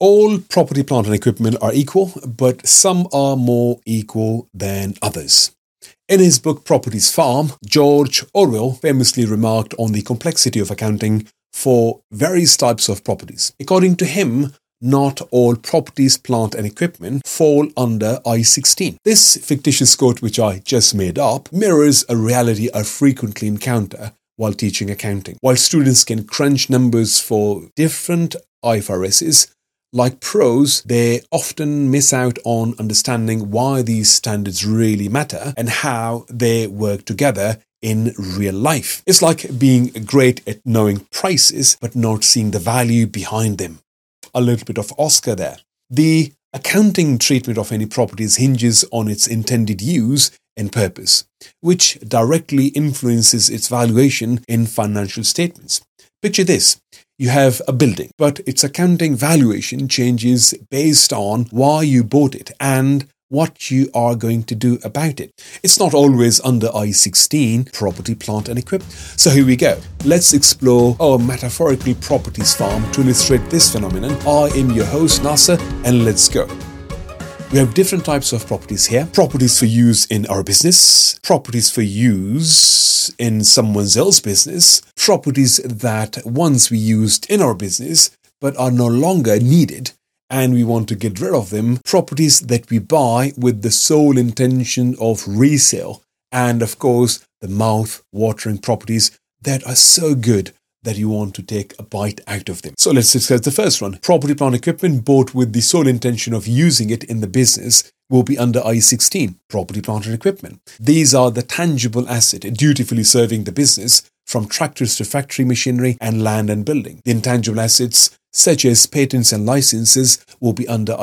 All property, plant and equipment are equal, but some are more equal than others. In his book Property's Farm, George Orwell famously remarked on the complexity of accounting for various types of properties. According to him, not all properties, plant and equipment fall under I-16. This fictitious quote, which I just made up, mirrors a reality I frequently encounter while teaching accounting. While students can crunch numbers for different IFRSs, like pros, they often miss out on understanding why these standards really matter and how they work together in real life. It's like being great at knowing prices but not seeing the value behind them. A little bit of Oscar there. The accounting treatment of any properties hinges on its intended use and purpose, which directly influences its valuation in financial statements. Picture this. You have a building, but its accounting valuation changes based on why you bought it and what you are going to do about it. It's not always under I-16, property, plant and equipment. So here we go. Let's explore our metaphorical properties farm to illustrate this phenomenon. I am your host, Nasser, and let's go. We have different types of properties here. Properties for use in our business, properties for use in someone else's business, properties that once we used in our business but are no longer needed and we want to get rid of them, properties that we buy with the sole intention of resale, and of course the mouth-watering properties that are so good that you want to take a bite out of them. So let's discuss the first one. Property, plant, equipment bought with the sole intention of using it in the business will be under I-16, property, plant and equipment. These are the tangible asset dutifully serving the business, from tractors to factory machinery and land and building. The intangible assets, such as patents and licenses, will be under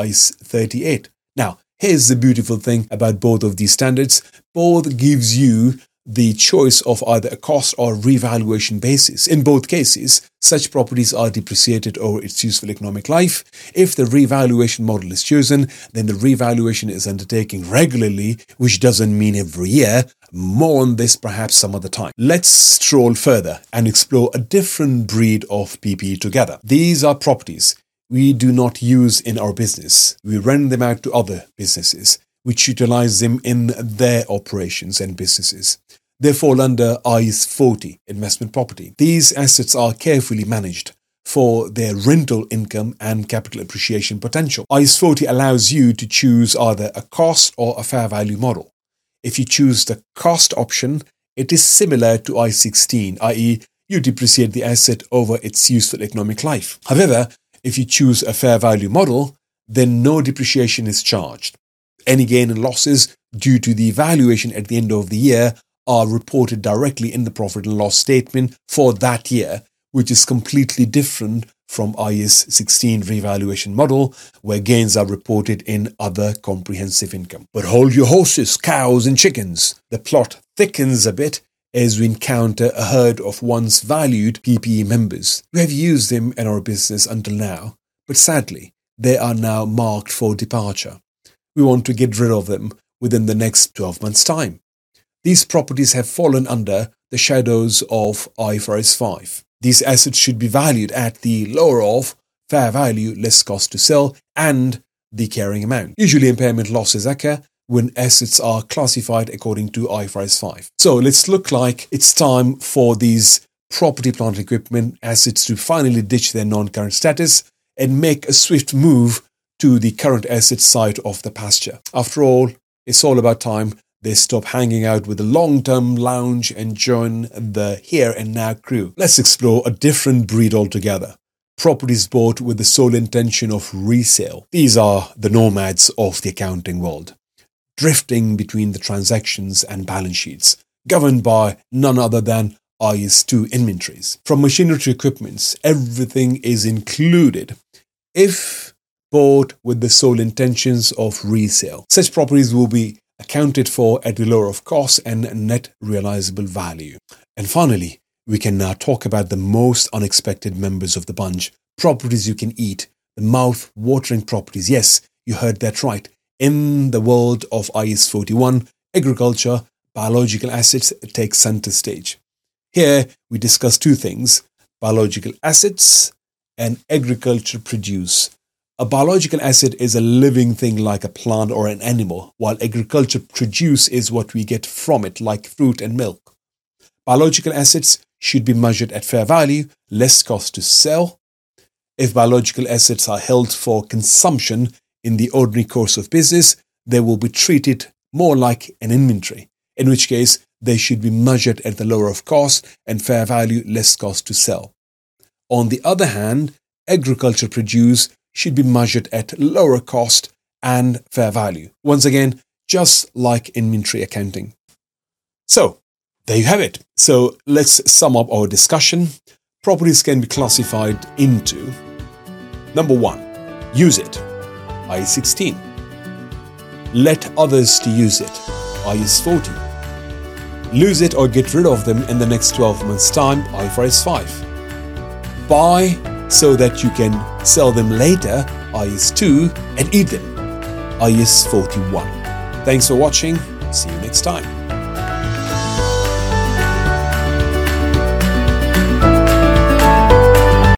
I-38. Now, here's the beautiful thing about both of these standards. Both gives you the choice of either a cost or revaluation basis. In both cases, such properties are depreciated over its useful economic life. If the revaluation model is chosen, then the revaluation is undertaken regularly, which doesn't mean every year. More on this perhaps some other time. Let's stroll further and explore a different breed of PPE together. These are properties we do not use in our business. We rent them out to other businesses, which utilize them in their operations and businesses. They fall under I-40, investment property. These assets are carefully managed for their rental income and capital appreciation potential. I-40 allows you to choose either a cost or a fair value model. If you choose the cost option, it is similar to I-16, i.e. you depreciate the asset over its useful economic life. However, if you choose a fair value model, then no depreciation is charged. Any gain and losses due to the valuation at the end of the year are reported directly in the profit and loss statement for that year, which is completely different from IAS 16 revaluation model, where gains are reported in other comprehensive income. But hold your horses, cows and chickens. The plot thickens a bit as we encounter a herd of once valued PPE members. We have used them in our business until now, but sadly, they are now marked for departure. We want to get rid of them within the next 12 months' time. These properties have fallen under the shadows of IFRS 5. These assets should be valued at the lower of fair value less cost to sell and the carrying amount. Usually impairment losses occur when assets are classified according to IFRS 5. So let's look like it's time for these property, plant, equipment assets to finally ditch their non-current status and make a swift move to the current asset side of the pasture. After all, it's all about time they stop hanging out with the long-term lounge and join the here and now crew. Let's explore a different breed altogether. Properties bought with the sole intention of resale. These are the nomads of the accounting world, drifting between the transactions and balance sheets, governed by none other than IS2 inventories. From machinery to equipment, everything is included if bought with the sole intentions of resale. Such properties will be accounted for at the lower of cost and net realizable value. And finally, we can now talk about the most unexpected members of the bunch, properties you can eat, the mouth-watering properties. Yes, you heard that right. In the world of IS 41, agriculture, biological assets take center stage. Here, we discuss two things: biological assets and agriculture produce. A biological asset is a living thing like a plant or an animal, while agriculture produce is what we get from it, like fruit and milk. Biological assets should be measured at fair value, less cost to sell. If biological assets are held for consumption in the ordinary course of business, they will be treated more like an inventory, in which case they should be measured at the lower of cost and fair value, less cost to sell. On the other hand, agriculture produce should be measured at lower cost and fair value. Once again, just like inventory accounting. So, there you have it. So, let's sum up our discussion. Properties can be classified into: number 1, use it, IAS 16. Let others to use it, IAS 40. Lose it or get rid of them in the next 12 months' time, IFRS 5. Buy so that you can sell them later, IAS 2, and eat them, IAS 41. Thanks for watching. See you next time.